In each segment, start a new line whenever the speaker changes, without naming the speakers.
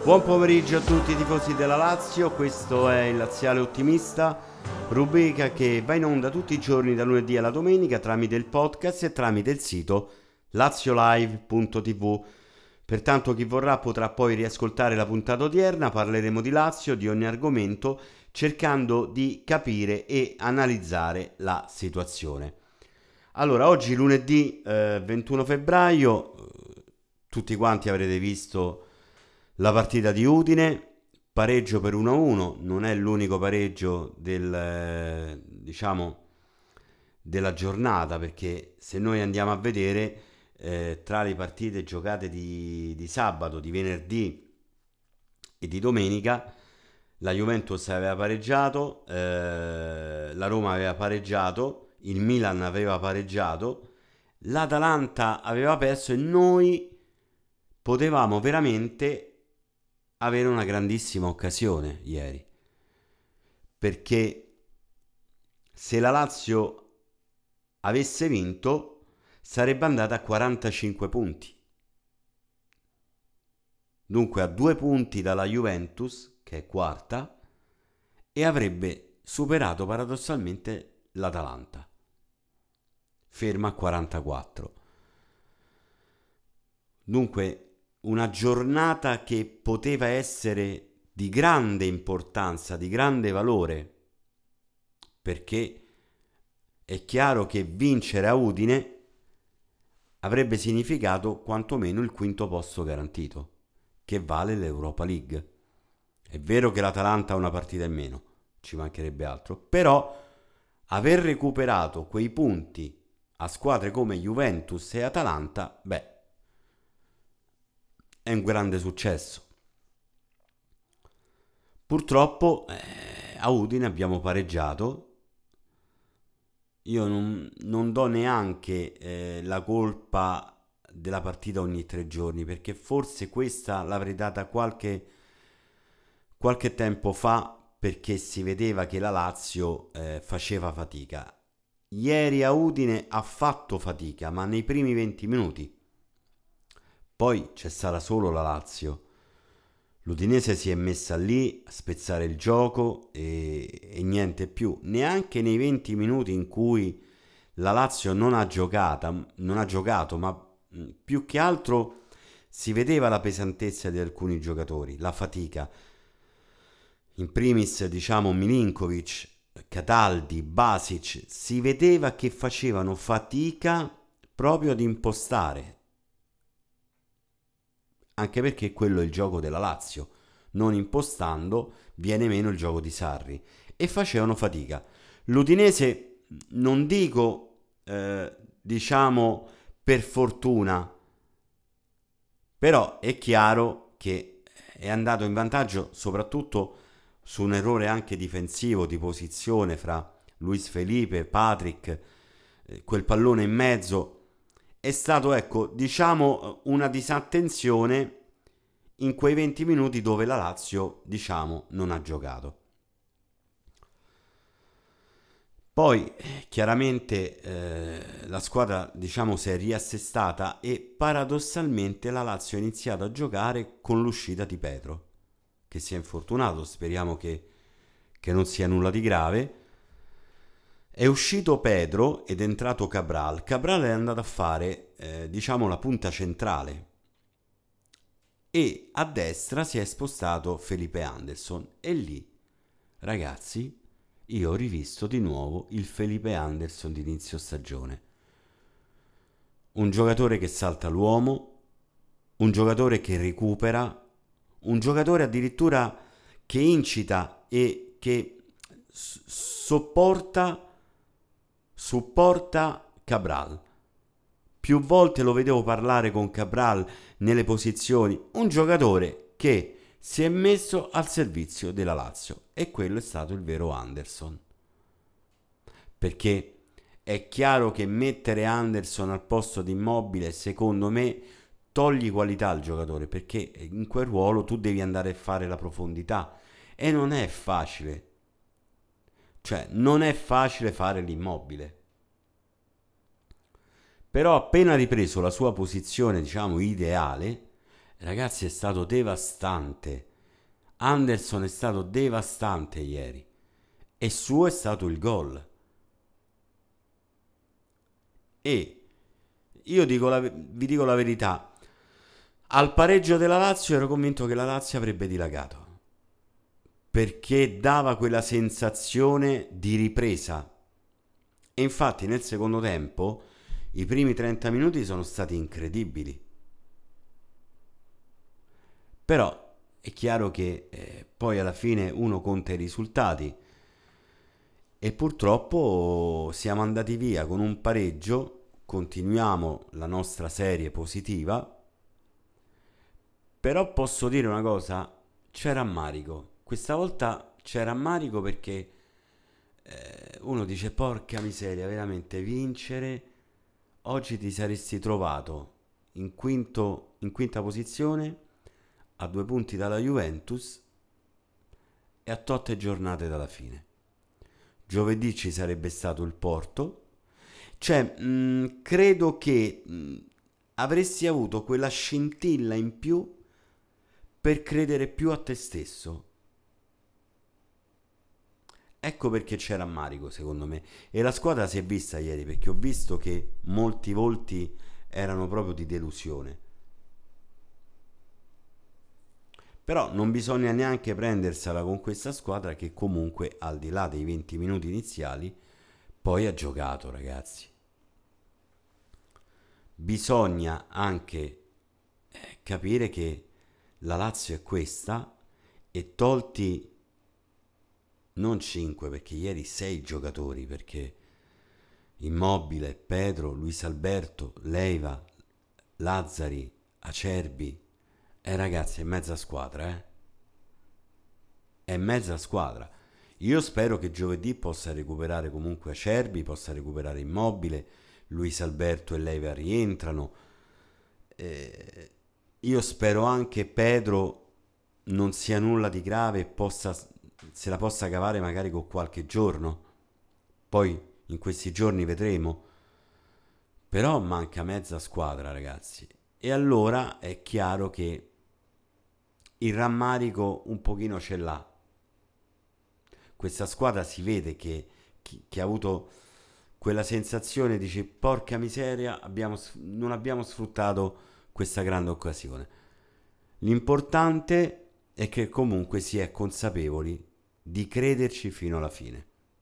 Buon pomeriggio a tutti i tifosi della Lazio, questo è il Laziale Ottimista, rubrica che va in onda tutti i giorni da lunedì alla domenica tramite il podcast e tramite il sito laziolive.tv. Pertanto chi vorrà potrà poi riascoltare la puntata odierna, parleremo di Lazio, di ogni argomento, cercando di capire e analizzare la situazione. Allora, oggi lunedì 21 febbraio, tutti quanti avrete visto la partita di Udine, pareggio per 1-1, non è l'unico pareggio della giornata, perché se noi andiamo a vedere tra le partite giocate di sabato, di venerdì e di domenica, la Juventus aveva pareggiato, la Roma aveva pareggiato, il Milan aveva pareggiato, l'Atalanta aveva perso e noi potevamo veramente avere una grandissima occasione ieri, perché se la Lazio avesse vinto sarebbe andata a 45 punti, dunque a 2 punti dalla Juventus, che è quarta, e avrebbe superato paradossalmente l'Atalanta, ferma a 44. Dunque una giornata che poteva essere di grande importanza, di grande valore, perché è chiaro che vincere a Udine avrebbe significato quantomeno il quinto posto garantito, che vale l'Europa League. È vero che l'Atalanta ha una partita in meno, ci mancherebbe altro, però aver recuperato quei punti a squadre come Juventus e Atalanta, è un grande successo. Purtroppo a Udine abbiamo pareggiato. Io non do neanche la colpa della partita ogni 3 giorni, perché forse questa l'avrei data qualche tempo fa, perché si vedeva che la Lazio faceva fatica. Ieri a Udine ha fatto fatica, ma nei primi 20 minuti. Poi c'è stata solo la Lazio. L'Udinese si è messa lì a spezzare il gioco e niente più. Neanche nei 20 minuti in cui la Lazio non ha giocato, ma più che altro si vedeva la pesantezza di alcuni giocatori, la fatica. In primis, Milinkovic, Cataldi, Basic, si vedeva che facevano fatica proprio ad impostare. Anche perché quello è il gioco della Lazio, non impostando viene meno il gioco di Sarri, e facevano fatica. L'Udinese, non dico per fortuna, però è chiaro che è andato in vantaggio soprattutto su un errore anche difensivo di posizione fra Luis Felipe, Patrick, quel pallone in mezzo. È stato, una disattenzione in quei 20 minuti dove la Lazio, non ha giocato. Poi, chiaramente, la squadra, si è riassestata e paradossalmente la Lazio ha iniziato a giocare con l'uscita di Pedro, che si è infortunato, speriamo che non sia nulla di grave. È uscito Pedro ed è entrato Cabral. Cabral è andato a fare, la punta centrale, e a destra si è spostato Felipe Anderson. E lì, ragazzi, io ho rivisto di nuovo il Felipe Anderson di inizio stagione. Un giocatore che salta l'uomo, un giocatore che recupera, un giocatore addirittura che incita e che supporta Cabral. Più volte lo vedevo parlare con Cabral nelle posizioni, un giocatore che si è messo al servizio della Lazio, e quello è stato il vero Anderson. Perché è chiaro che mettere Anderson al posto di Immobile, secondo me, togli qualità al giocatore, perché in quel ruolo tu devi andare a fare la profondità e non è facile. Cioè, non è facile fare l'Immobile. Però appena ripreso la sua posizione, ideale, Ragazzi, è stato devastante. Anderson è stato devastante ieri e suo è stato il gol. E vi dico la verità, al pareggio della Lazio ero convinto che la Lazio avrebbe dilagato, perché dava quella sensazione di ripresa. E infatti nel secondo tempo i primi 30 minuti sono stati incredibili. Però è chiaro che poi alla fine uno conta i risultati e purtroppo siamo andati via con un pareggio, continuiamo la nostra serie positiva, però posso dire una cosa, c'è rammarico. Questa volta c'è rammarico perché uno dice porca miseria, veramente vincere, oggi ti saresti trovato in quinta posizione, a 2 punti dalla Juventus e a totte giornate dalla fine. Giovedì ci sarebbe stato il Porto, cioè credo che avresti avuto quella scintilla in più per credere più a te stesso. Ecco perché c'è rammarico secondo me. E la squadra si è vista ieri, perché ho visto che molti volti erano proprio di delusione. Però non bisogna neanche prendersela con questa squadra che comunque al di là dei 20 minuti iniziali poi ha giocato, ragazzi. Bisogna anche capire che la Lazio è questa e tolti non 5 perché ieri 6 giocatori, perché Immobile, Pedro, Luis Alberto, Leiva, Lazzari, Acerbi, ragazzi è mezza squadra, è mezza squadra. Io spero che giovedì possa recuperare comunque Acerbi, possa recuperare Immobile, Luis Alberto e Leiva rientrano. Io spero anche Pedro non sia nulla di grave e se la possa cavare magari con qualche giorno. Poi in questi giorni vedremo. Però manca mezza squadra, ragazzi. E allora è chiaro che il rammarico un pochino ce l'ha. Questa squadra si vede che ha avuto quella sensazione, dice porca miseria, non abbiamo sfruttato questa grande occasione. L'importante è che comunque si è consapevoli di crederci fino alla fine.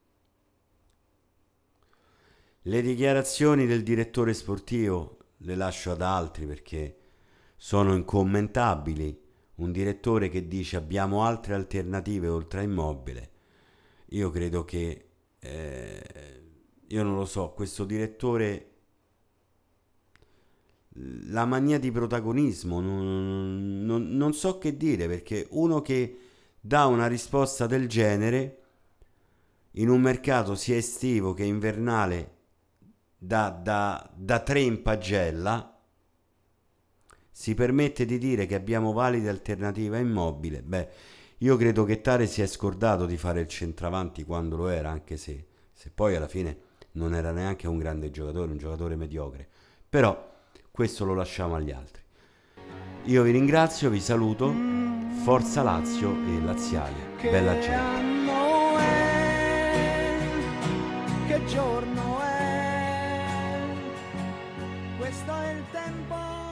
Le dichiarazioni del direttore sportivo le lascio ad altri perché sono incommentabili. Un direttore che dice abbiamo altre alternative oltre a Immobile. Io credo che, io non lo so, questo direttore, la mania di protagonismo, non so che dire, perché uno che dà una risposta del genere in un mercato sia estivo che invernale da 3 in pagella si permette di dire che abbiamo valide alternative a Immobile. Beh, io credo che Tare si è scordato di fare il centravanti quando lo era, anche se poi alla fine non era neanche un grande giocatore, un giocatore mediocre. Però questo lo lasciamo agli altri. Io vi ringrazio, vi saluto, forza Lazio e laziali, bella gente.
Che giorno è? Questo è il tempo